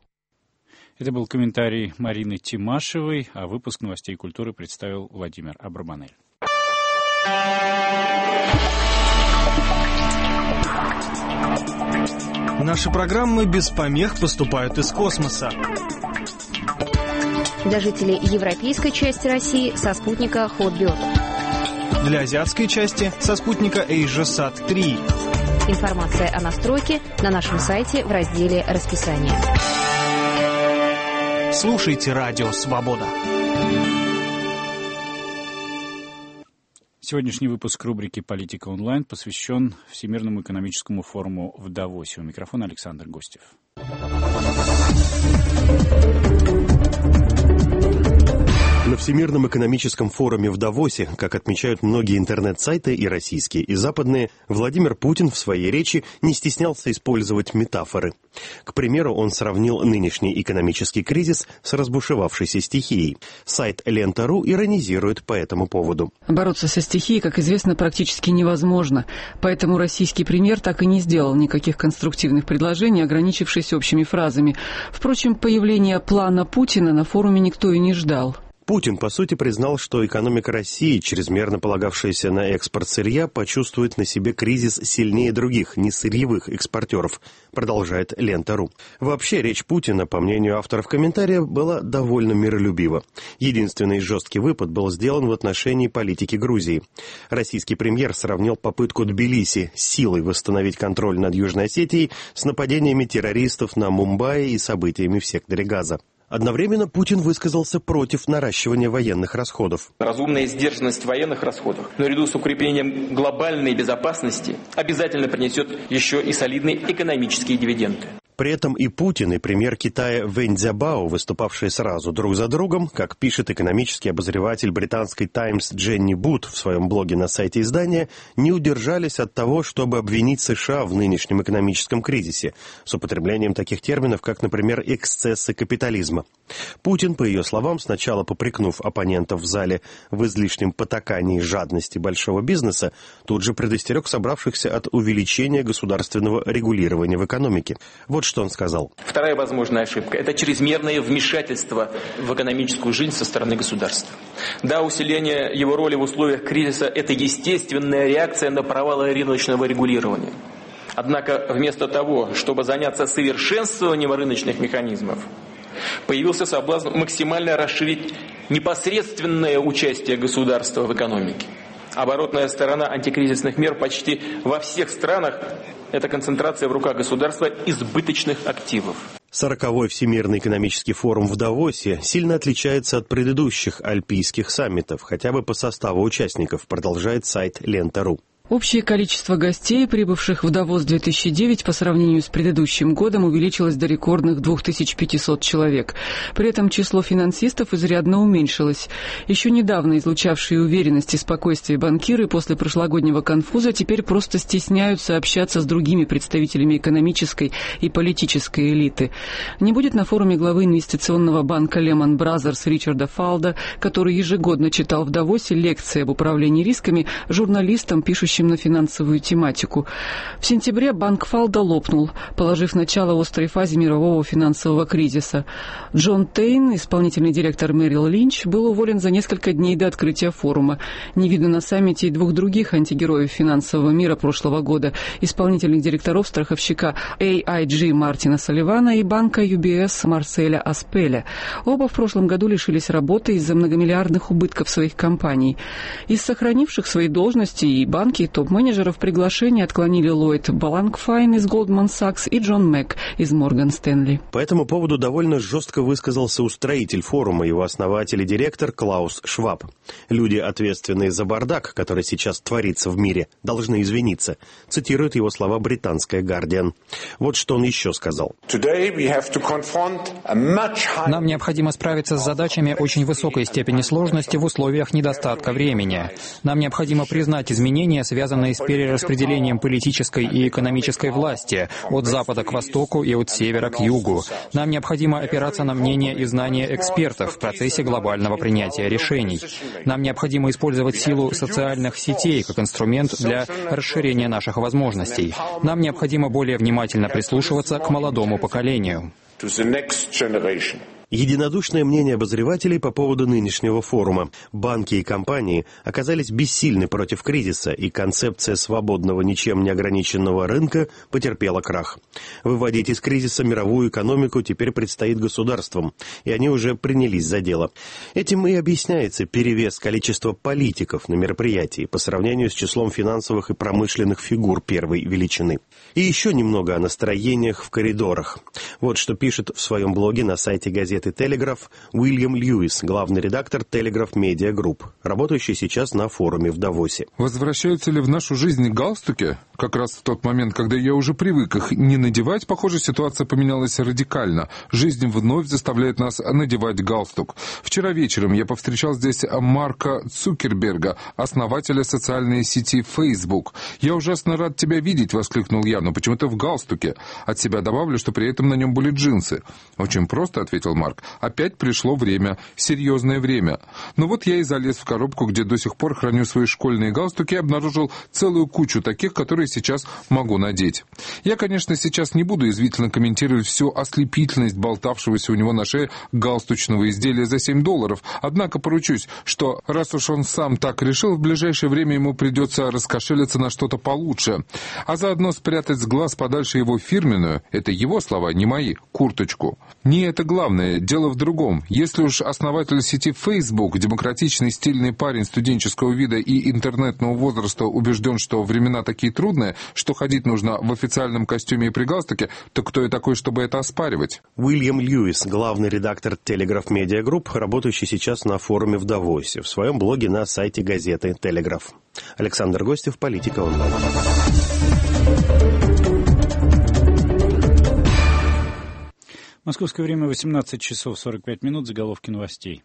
Это был комментарий Марины Тимашевой, а выпуск новостей культуры представил Владимир Абрабанель. Наши программы без помех поступают из космоса. Для жителей европейской части России со спутника Hotbird. Для азиатской части со спутника AsiaSat три. Информация о настройке на нашем сайте в разделе «Расписание». Слушайте Радио Свобода. Сегодняшний выпуск рубрики «Политика онлайн» посвящен Всемирному экономическому форуму в Давосе. У микрофона Александр Гостев. На Всемирном экономическом форуме в Давосе, как отмечают многие интернет-сайты и российские, и западные, Владимир Путин в своей речи не стеснялся использовать метафоры. К примеру, он сравнил нынешний экономический кризис с разбушевавшейся стихией. Сайт Лента точка ру иронизирует по этому поводу. Бороться со стихией, как известно, практически невозможно. Поэтому российский премьер так и не сделал никаких конструктивных предложений, ограничившись общими фразами. Впрочем, появления плана Путина на форуме никто и не ждал. Путин, по сути, признал, что экономика России, чрезмерно полагавшаяся на экспорт сырья, почувствует на себе кризис сильнее других несырьевых экспортеров, продолжает Лента точка ру. Вообще, речь Путина, по мнению авторов комментария, была довольно миролюбива. Единственный жесткий выпад был сделан в отношении политики Грузии. Российский премьер сравнил попытку Тбилиси силой восстановить контроль над Южной Осетией с нападениями террористов на Мумбаи и событиями в секторе Газа. Одновременно Путин высказался против наращивания военных расходов. Разумная сдержанность в военных расходах, наряду с укреплением глобальной безопасности, обязательно принесет еще и солидные экономические дивиденды. При этом и Путин, и премьер Китая Вэнь Цзябао, выступавшие сразу друг за другом, как пишет экономический обозреватель британской «Таймс» Дженни Бут в своем блоге на сайте издания, не удержались от того, чтобы обвинить США в нынешнем экономическом кризисе, с употреблением таких терминов, как, например, эксцессы капитализма. Путин, по ее словам, сначала попрекнув оппонентов в зале в излишнем потакании жадности большого бизнеса, тут же предостерег собравшихся от увеличения государственного регулирования в экономике. Вот Вот что он сказал. Вторая возможная ошибка – это чрезмерное вмешательство в экономическую жизнь со стороны государства. Да, усиление его роли в условиях кризиса – это естественная реакция на провалы рыночного регулирования. Однако вместо того, чтобы заняться совершенствованием рыночных механизмов, появился соблазн максимально расширить непосредственное участие государства в экономике. Оборотная сторона антикризисных мер почти во всех странах – это концентрация в руках государства избыточных активов. сороковой Всемирный экономический форум в Давосе сильно отличается от предыдущих альпийских саммитов, хотя бы по составу участников, продолжает сайт Лента точка ру. Общее количество гостей, прибывших в Давос две тысячи девять, по сравнению с предыдущим годом увеличилось до рекордных две тысячи пятьсот человек. При этом число финансистов изрядно уменьшилось. Еще недавно излучавшие уверенность и спокойствие банкиры после прошлогоднего конфуза теперь просто стесняются общаться с другими представителями экономической и политической элиты. Не будет на форуме главы инвестиционного банка Lehman Brothers Ричарда Фалда, который ежегодно читал в Давосе лекции об управлении рисками журналистам, пишущим на финансовую тематику. В сентябре банк Фалда лопнул, положив начало острой фазе мирового финансового кризиса. Джон Тейн, исполнительный директор Merrill Lynch, был уволен за несколько дней до открытия форума. Не видно на саммите и двух других антигероев финансового мира прошлого года, исполнительных директоров страховщика эй ай джи Мартина Салливана и банка ю би эс Марселя Аспеля. Оба в прошлом году лишились работы из-за многомиллиардных убытков своих компаний. Из сохранивших свои должности и банки топ-менеджеров приглашение отклонили Ллойд Балангфайн из Goldman Sachs и Джон Мэг из Морган Стэнли. По этому поводу довольно жестко высказался устроитель форума, его основатель и директор Клаус Шваб. Люди, ответственные за бардак, который сейчас творится в мире, должны извиниться, цитирует его слова британская «Гардиан». Вот что он еще сказал. Нам необходимо справиться с задачами очень высокой степени сложности в условиях недостатка времени. Нам необходимо признать изменения, связанные с перераспределением политической и экономической власти от запада к востоку и от севера к югу. Нам необходимо опираться на мнение и знания экспертов в процессе глобального принятия решений. Нам необходимо использовать силу социальных сетей как инструмент для расширения наших возможностей. Нам необходимо более внимательно прислушиваться к молодому поколению. Единодушное мнение обозревателей по поводу нынешнего форума. Банки и компании оказались бессильны против кризиса, и концепция свободного, ничем не ограниченного рынка потерпела крах. Выводить из кризиса мировую экономику теперь предстоит государствам, и они уже принялись за дело. Этим и объясняется перевес количества политиков на мероприятии по сравнению с числом финансовых и промышленных фигур первой величины. И еще немного о настроениях в коридорах. Вот что пишет в своем блоге на сайте газеты «Телеграф» Уильям Льюис, главный редактор «Телеграф Медиа Групп», работающий сейчас на форуме в Давосе. Возвращаются ли в нашу жизнь галстуки? Как раз в тот момент, когда я уже привык их не надевать, похоже, ситуация поменялась радикально. Жизнь вновь заставляет нас надевать галстук. Вчера вечером я повстречал здесь Марка Цукерберга, основателя социальной сети Facebook. «Я ужасно рад тебя видеть», — воскликнул я, — «но почему ты в галстуке?» От себя добавлю, что при этом на нем были джинсы. «Очень просто», — ответил Марк. «Опять пришло время. Серьезное время». Но вот я и залез в коробку, где до сих пор храню свои школьные галстуки, и обнаружил целую кучу таких, которые сейчас могу надеть. Я, конечно, сейчас не буду язвительно комментировать всю ослепительность болтавшегося у него на шее галстучного изделия за семь долларов, однако поручусь, что раз уж он сам так решил, в ближайшее время ему придется раскошелиться на что-то получше, а заодно спрятать с глаз подальше его фирменную, это его слова, не мои, курточку. Не это главное, дело в другом. Если уж основатель сети Facebook, демократичный стильный парень студенческого вида и интернетного возраста, убежден, что времена такие трудные, что ходить нужно в официальном костюме и при галстуке, то кто я такой, чтобы это оспаривать? Уильям Льюис, главный редактор Telegraph Media Group, работающий сейчас на форуме в Давосе, в своем блоге на сайте газеты «Телеграф». Александр Гостев, «Политика онлайн». Московское время восемнадцать часов сорок пять минут. Заголовки новостей.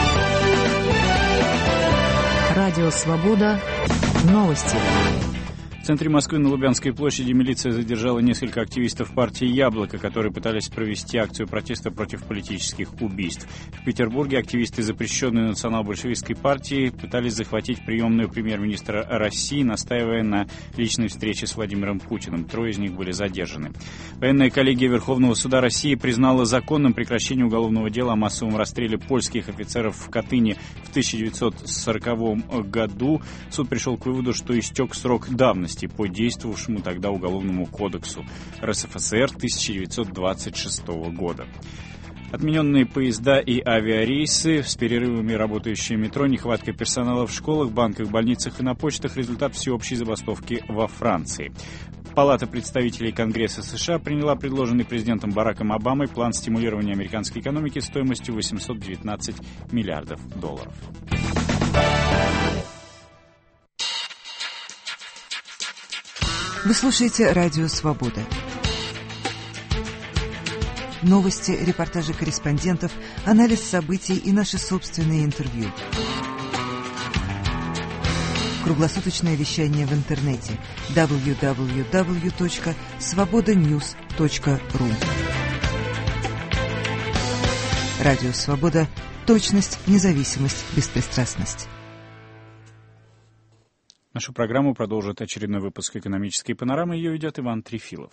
Радио «Свобода». Новости. В центре Москвы на Лубянской площади милиция задержала несколько активистов партии «Яблоко», которые пытались провести акцию протеста против политических убийств. В Петербурге активисты запрещенной национал-большевистской партии пытались захватить приемную премьер-министра России, настаивая на личной встрече с Владимиром Путиным. Трое из них были задержаны. Военная коллегия Верховного суда России признала законным прекращение уголовного дела о массовом расстреле польских офицеров в Катыни в тысяча девятьсот сороковом году. Суд пришел к выводу, что истек срок давности по действовавшему тогда Уголовному кодексу РСФСР тысяча девятьсот двадцать шестого года. Отмененные поезда и авиарейсы, с перерывами работающее метро, нехватка персонала в школах, банках, больницах и на почтах – результат всеобщей забастовки во Франции. Палата представителей Конгресса США приняла предложенный президентом Бараком Обамой план стимулирования американской экономики стоимостью восемьсот девятнадцать миллиардов долларов. Вы слушаете «Радио Свобода». Новости, репортажи корреспондентов, анализ событий и наши собственные интервью. Круглосуточное вещание в интернете дабл ю дабл ю дабл ю точка свобода ньюс точка ру. Радио Свобода. Точность, независимость, беспристрастность. Нашу программу продолжит очередной выпуск «Экономической панорамы». Ее ведет Иван Трефилов.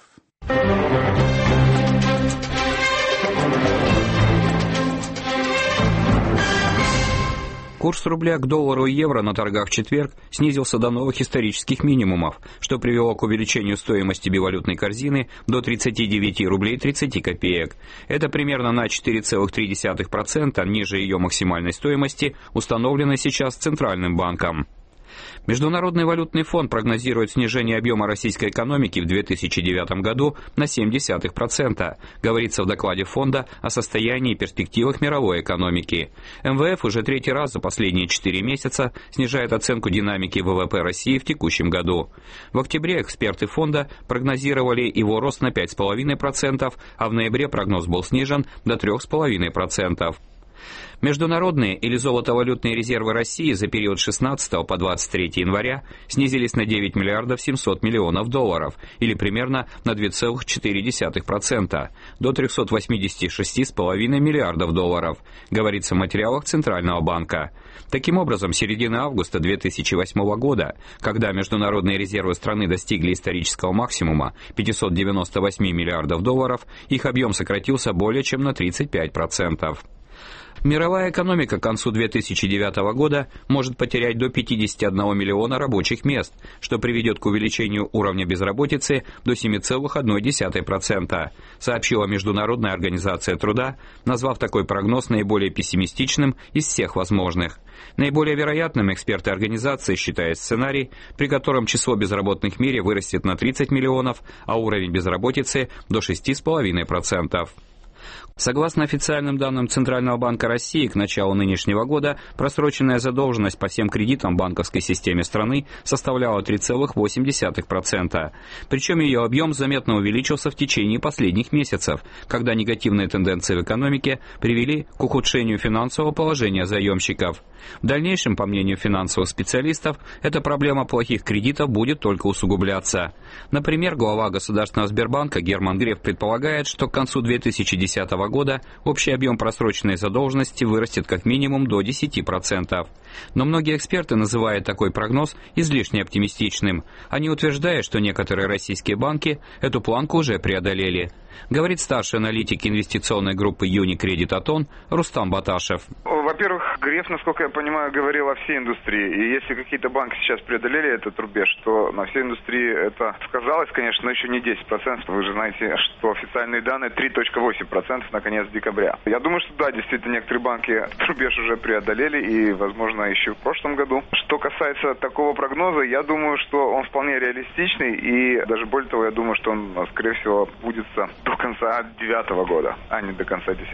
Курс рубля к доллару и евро на торгах в четверг снизился до новых исторических минимумов, что привело к увеличению стоимости бивалютной корзины до тридцать девять рублей тридцать копеек. Это примерно на четыре целых три десятых процента ниже ее максимальной стоимости, установленной сейчас Центральным банком. Международный валютный фонд прогнозирует снижение объема российской экономики в две тысячи девятом году на семь десятых процента, говорится в докладе фонда о состоянии и перспективах мировой экономики. эм вэ эф уже третий раз за последние четыре месяца снижает оценку динамики вэ вэ пэ России в текущем году. В октябре эксперты фонда прогнозировали его рост на пять целых пять десятых процента, а в ноябре прогноз был снижен до три целых пять десятых процента. Международные или золотовалютные резервы России за период с шестнадцатого по двадцать третье января снизились на девять миллиардов семьсот миллионов долларов, или примерно на два целых четыре десятых процента, до трехсот восьмидесяти шести целых пяти десятых миллиардов долларов, говорится в материалах Центрального банка. Таким образом, с середины августа две тысячи восьмого года, когда международные резервы страны достигли исторического максимума пятьсот девяносто восемь миллиардов долларов, их объем сократился более чем на тридцать пять процентов. Мировая экономика к концу две тысячи девятого года может потерять до пятидесяти одного миллиона рабочих мест, что приведет к увеличению уровня безработицы до семи целых одной десятой процента, сообщила Международная организация труда, назвав такой прогноз наиболее пессимистичным из всех возможных. Наиболее вероятным эксперты организации считают сценарий, при котором число безработных в мире вырастет на тридцать миллионов, а уровень безработицы до шести целых пяти десятых процента. Согласно официальным данным Центрального банка России, к началу нынешнего года просроченная задолженность по всем кредитам в банковской системе страны составляла три целых восемь десятых процента. Причем ее объем заметно увеличился в течение последних месяцев, когда негативные тенденции в экономике привели к ухудшению финансового положения заемщиков. В дальнейшем, по мнению финансовых специалистов, эта проблема плохих кредитов будет только усугубляться. Например, глава Государственного Сбербанка Герман Греф предполагает, что к концу две тысячи десятого года общий объем просроченной задолженности вырастет как минимум до десяти процентов. Но многие эксперты называют такой прогноз излишне оптимистичным. Они утверждают, что некоторые российские банки эту планку уже преодолели. Говорит старший аналитик инвестиционной группы Unicredit Aton Рустам Баташев. Во-первых, Греф, насколько я понимаю, говорил о всей индустрии. И если какие-то банки сейчас преодолели этот рубеж, то на всей индустрии это сказалось, конечно, но еще не десять процентов. Вы же знаете, что официальные данные три целых восемь десятых процента на конец декабря. Я думаю, что да, действительно, некоторые банки этот рубеж уже преодолели и, возможно, еще в прошлом году. Что касается такого прогноза, я думаю, что он вполне реалистичный. И даже более того, я думаю, что он, скорее всего, будет до конца девятого года, а не до конца десятого.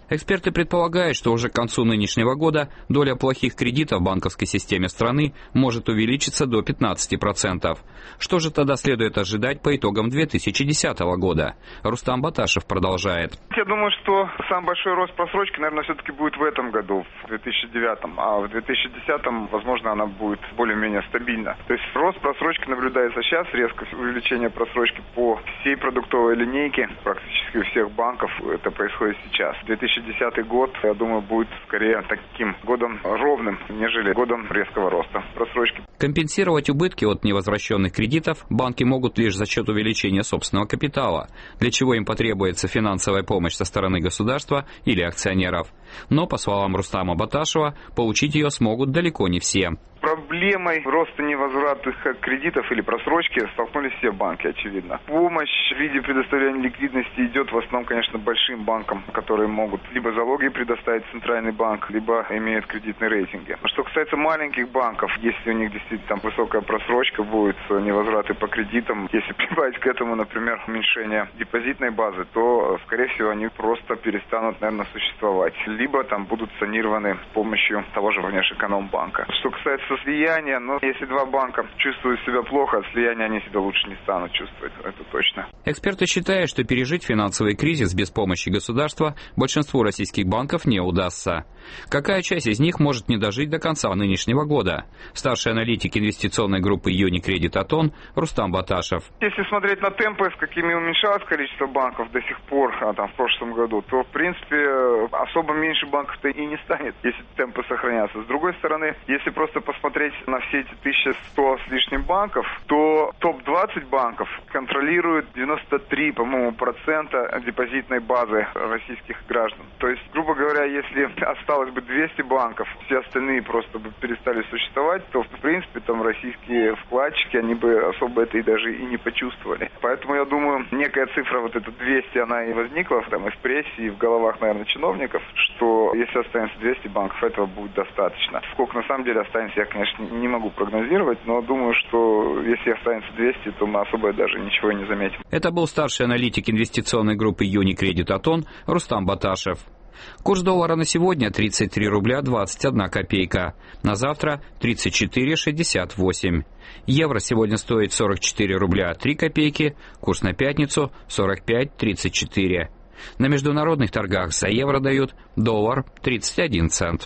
Эксперты предполагают, что уже к концу нынешнего года доля плохих кредитов в банковской системе страны может увеличиться до пятнадцати процентов. Что же тогда следует ожидать по итогам две тысячи десятого года? Рустам Баташев продолжает. Я думаю, что самый большой рост просрочки, наверное, все-таки будет в этом году, в две тысячи девятом, а в две тысячи десятом, возможно, она будет более-менее стабильна. То есть рост просрочки наблюдается сейчас, резкое увеличение просрочки по всей продуктовой линейке, практически у всех банков это происходит сейчас. две тысячи десятый год, я думаю, будет скорее таким годом ровным, нежели годом резкого роста просрочки. Компенсировать убытки от невозвращенных кредитов банки могут лишь за счет увеличения собственного капитала, для чего им потребуется финансовая помощь со стороны государства или акционеров. Но, по словам Рустама Баташева, получить ее смогут далеко не все. Проблемой роста невозвратных кредитов или просрочки столкнулись все банки, очевидно. Помощь в виде предоставления ликвидности идет в основном, конечно, большим банкам, которые могут либо залоги предоставить центральный банк, либо имеют кредитные рейтинги. Что касается маленьких банков, если у них действительно там высокая просрочка будет, невозвраты по кредитам, если прибавить к этому, например, уменьшение депозитной базы, то, скорее всего, они просто перестанут, наверное, существовать. Либо там будут санированы с помощью того же Внешэкономбанка. Что касается слияния, но если два банка чувствуют себя плохо, от слияния они себя лучше не станут чувствовать, это точно. Эксперты считают, что пережить финансовый кризис без помощи государства большинству российских банков не удастся. Какая часть из них может не дожить до конца нынешнего года? Старший аналитик инвестиционной группы Unicredit Aton Рустам Баташев. Если смотреть на темпы, с какими уменьшалось количество банков до сих пор, а там в прошлом году, то в принципе особо меньше банков-то и не станет, если темпы сохранятся. С другой стороны, если просто посмотреть на все эти тысяча сто с лишним банков, то топ двадцать банков контролируют девяносто три, по-моему, процента депозитной базы российских граждан. То есть, грубо говоря, если осталось бы двести банков, все остальные просто бы перестали существовать, то, в принципе, там российские вкладчики, они бы особо это и даже и не почувствовали. Поэтому, я думаю, некая цифра, вот эта двести, она и возникла там и в прессе, и в головах, наверное, чиновников, что если останется двести банков, этого будет достаточно. Сколько на самом деле останется, я, конечно, не могу прогнозировать, но думаю, что если останется двести, то мы особо даже ничего и не заметим. Это был старший аналитик инвестиционной группы Unicredit Aton Рустам Баташев. Курс доллара на сегодня тридцать три рубля двадцать одна копейка. На завтра тридцать четыре шестьдесят восемь. Евро сегодня стоит сорок четыре рубля три копейки. Курс на пятницу сорок пять тридцать четыре. На международных торгах за евро дают доллар тридцать один цент.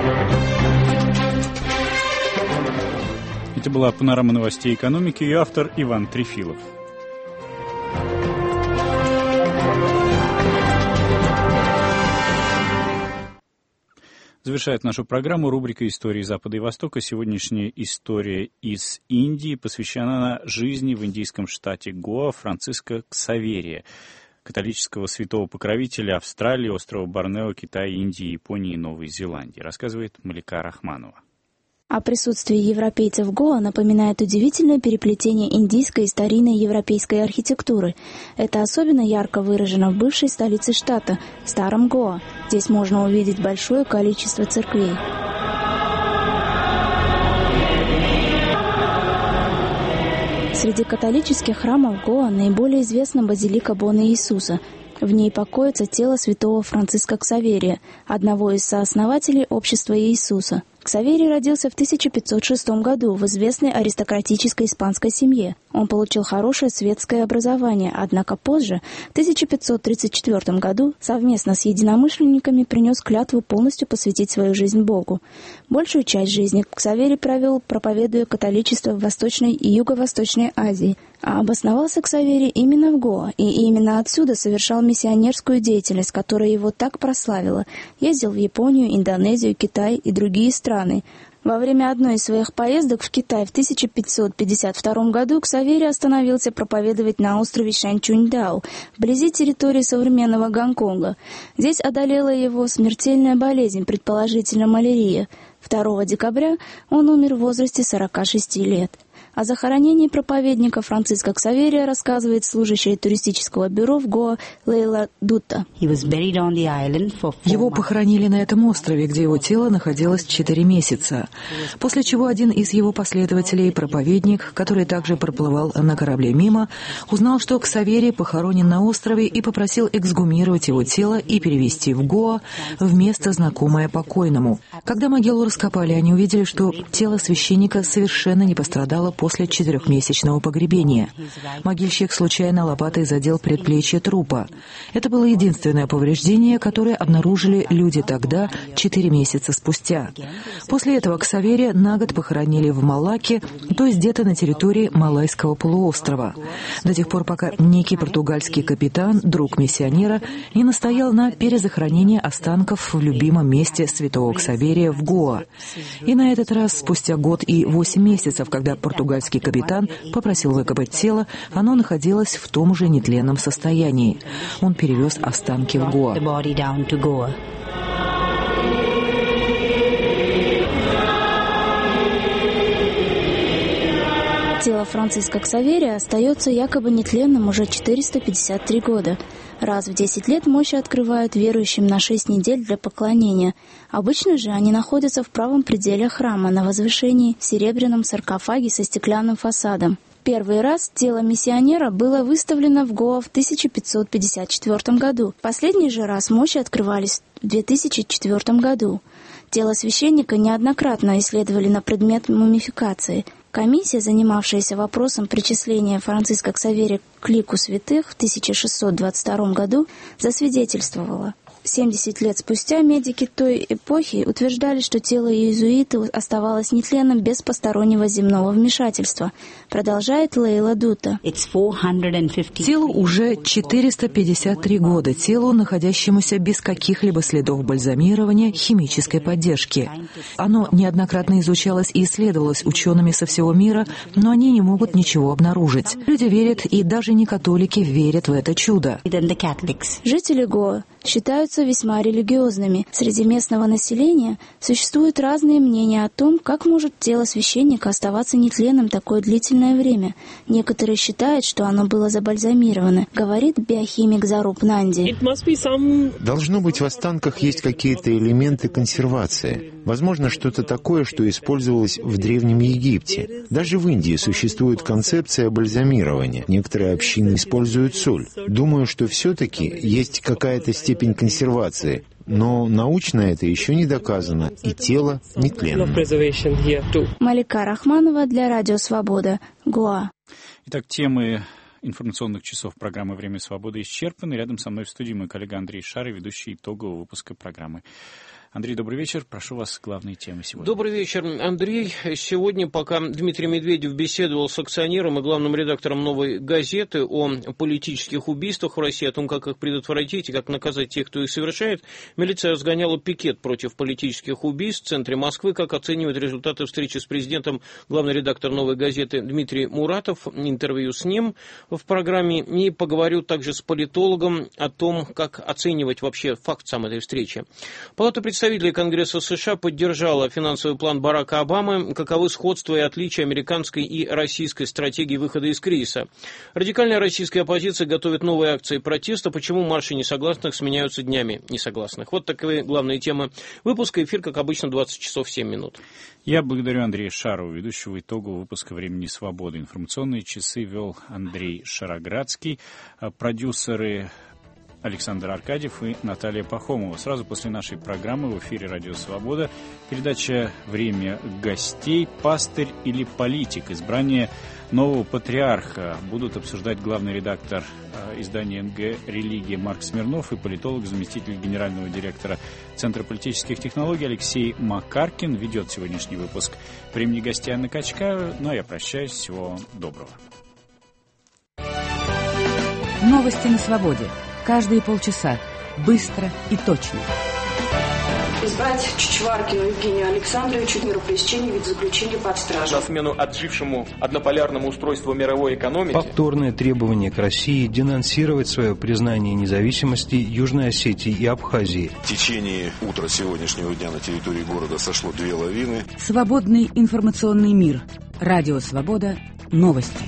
Это была панорама новостей экономики, и автор Иван Трефилов. Завершает нашу программу рубрика «Истории Запада и Востока». Сегодняшняя история из Индии посвящена жизни в индийском штате Гоа Франциска Ксаверия, католического святого покровителя Австралии, острова Борнео, Китая, Индии, Японии и Новой Зеландии, рассказывает Малика Рахманова. О присутствии европейцев в Гоа напоминает удивительное переплетение индийской и старинной европейской архитектуры. Это особенно ярко выражено в бывшей столице штата, Старом Гоа. Здесь можно увидеть большое количество церквей. Среди католических храмов Гоа наиболее известна базилика Бона Иисуса. В ней покоится тело святого Франциска Ксаверия, одного из сооснователей общества Иисуса. Ксаверий родился в тысяча пятьсот шестом году в известной аристократической испанской семье. Он получил хорошее светское образование, однако позже, в тысяча пятьсот тридцать четвёртом году, совместно с единомышленниками принес клятву полностью посвятить свою жизнь Богу. Большую часть жизни Ксаверий провел, проповедуя католичество в Восточной и Юго-Восточной Азии. А обосновался Ксаверий именно в Гоа, и именно отсюда совершал миссионерскую деятельность, которая его так прославила. Ездил в Японию, Индонезию, Китай и другие страны. Во время одной из своих поездок в Китай в тысяча пятьсот пятьдесят втором году Ксаверий остановился проповедовать на острове Шанчуньдао, вблизи территории современного Гонконга. Здесь одолела его смертельная болезнь, предположительно малярия. второго декабря он умер в возрасте сорока шести лет. О захоронении проповедника Франциска Ксаверия рассказывает служащая туристического бюро в Гоа Лейла Дутта. Его похоронили на этом острове, где его тело находилось четыре месяца. После чего один из его последователей, проповедник, который также проплывал на корабле мимо, узнал, что Ксаверий похоронен на острове и попросил эксгумировать его тело и перевезти в Гоа в место, знакомое покойному. Когда могилу раскопали, они увидели, что тело священника совершенно не пострадало после четырехмесячного погребения. Могильщик случайно лопатой задел предплечье трупа. Это было единственное повреждение, которое обнаружили люди тогда, четыре месяца спустя. После этого Ксаверия на год похоронили в Малаке, то есть где-то на территории Малайского полуострова. До тех пор, пока некий португальский капитан, друг миссионера, не настоял на перезахоронении останков в любимом месте святого Ксаверия в Гоа. И на этот раз, спустя год и восемь месяцев, когда португальский капитан попросил выкопать тело, оно находилось в том же нетленном состоянии. Он перевез останки в Гоа. Тело Франциска Ксаверия остается якобы нетленным уже четыреста пятьдесят три года. Раз в десять лет мощи открывают верующим на шесть недель для поклонения. Обычно же они находятся в правом пределе храма на возвышении в серебряном саркофаге со стеклянным фасадом. Первый раз тело миссионера было выставлено в Гоа в тысяча пятьсот пятьдесят четвёртом году. Последний же раз мощи открывались в две тысячи четвёртом году. Тело священника неоднократно исследовали на предмет мумификации. Комиссия, занимавшаяся вопросом причисления Франциска Ксаверия к лику святых в тысяча шестьсот двадцать втором году, засвидетельствовала. семьдесят лет спустя медики той эпохи утверждали, что тело иезуита оставалось нетленным без постороннего земного вмешательства, продолжает Лейла Дута. Телу уже четыреста пятьдесят три года, телу, находящемуся без каких-либо следов бальзамирования, химической поддержки. Оно неоднократно изучалось и исследовалось учеными со всего мира, но они не могут ничего обнаружить. Люди верят, и даже не католики верят в это чудо. Жители Гоа считаются весьма религиозными. Среди местного населения существуют разные мнения о том, как может тело священника оставаться нетленным такое длительное время. Некоторые считают, что оно было забальзамировано, говорит биохимик Заруб Нанди. Должно быть, в останках есть какие-то элементы консервации. Возможно, что-то такое, что использовалось в Древнем Египте. Даже в Индии существует концепция бальзамирования. Некоторые общины используют соль. Думаю, что все-таки есть какая-то степень консервации, но научно это еще не доказано, и тело нетленно. Малика Рахманова для Радио Свобода, Гоа. Итак, темы информационных часов программы «Время свободы» исчерпаны. Рядом со мной в студии мой коллега Андрей Шар, ведущий итогового выпуска программы. Андрей, добрый вечер. Прошу вас, главные темы сегодня. Добрый вечер, Андрей. Сегодня, пока Дмитрий Медведев беседовал с акционером и главным редактором «Новой газеты» о политических убийствах в России, о том, как их предотвратить и как наказать тех, кто их совершает, милиция разгоняла пикет против политических убийств в центре Москвы. Как оценивает результаты встречи с президентом главный редактор «Новой газеты» Дмитрий Муратов, интервью с ним в программе. И поговорю также с политологом о том, как оценивать вообще факт самой этой встречи. Палата представителей Представители Конгресса США поддержала финансовый план Барака Обамы. Каковы сходства и отличия американской и российской стратегии выхода из кризиса? Радикальная российская оппозиция готовит новые акции протеста. Почему марши несогласных сменяются днями несогласных? Вот таковые главные темы выпуска. Эфир, как обычно, двадцать часов семь минут. Я благодарю Андрея Шарова, ведущего итогового выпуска «Времени свободы». Информационные часы вел Андрей Шароградский, продюсеры Александр Аркадьев и Наталья Пахомова. Сразу после нашей программы в эфире «Радио Свобода» передача «Время гостей. Пастырь или политик?» Избрание нового патриарха будут обсуждать главный редактор э, издания эн гэ «Религия» Марк Смирнов и политолог, заместитель генерального директора Центра политических технологий Алексей Макаркин. Ведет сегодняшний выпуск «Времени гостей» Анна Качкаева. Ну а я прощаюсь. Всего вам доброго. Новости на свободе. Каждые полчаса. Быстро и точно. Избрать Чичваркину Евгению Александровичу меру пресечения в виде заключения под стражу. На смену отжившему однополярному устройству мировой экономики. Повторное требование к России денонсировать свое признание независимости Южной Осетии и Абхазии. В течение утра сегодняшнего дня на территории города сошло две лавины. Свободный информационный мир. Радио «Свобода». Новости.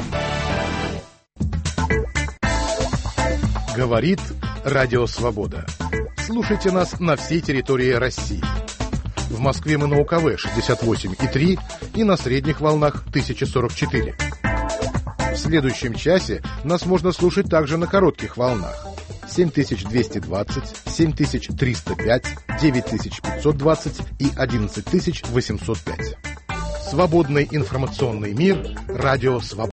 Говорит Радио «Свобода». Слушайте нас на всей территории России. В Москве мы на УКВ шестьдесят восемь и три и на средних волнах тысяча сорок четыре. В следующем часе нас можно слушать также на коротких волнах семь тысяч двести двадцать, семь тысяч триста пять, девять тысяч пятьсот двадцать и одиннадцать тысяч восемьсот пять. Свободный информационный мир. Радио «Свобода».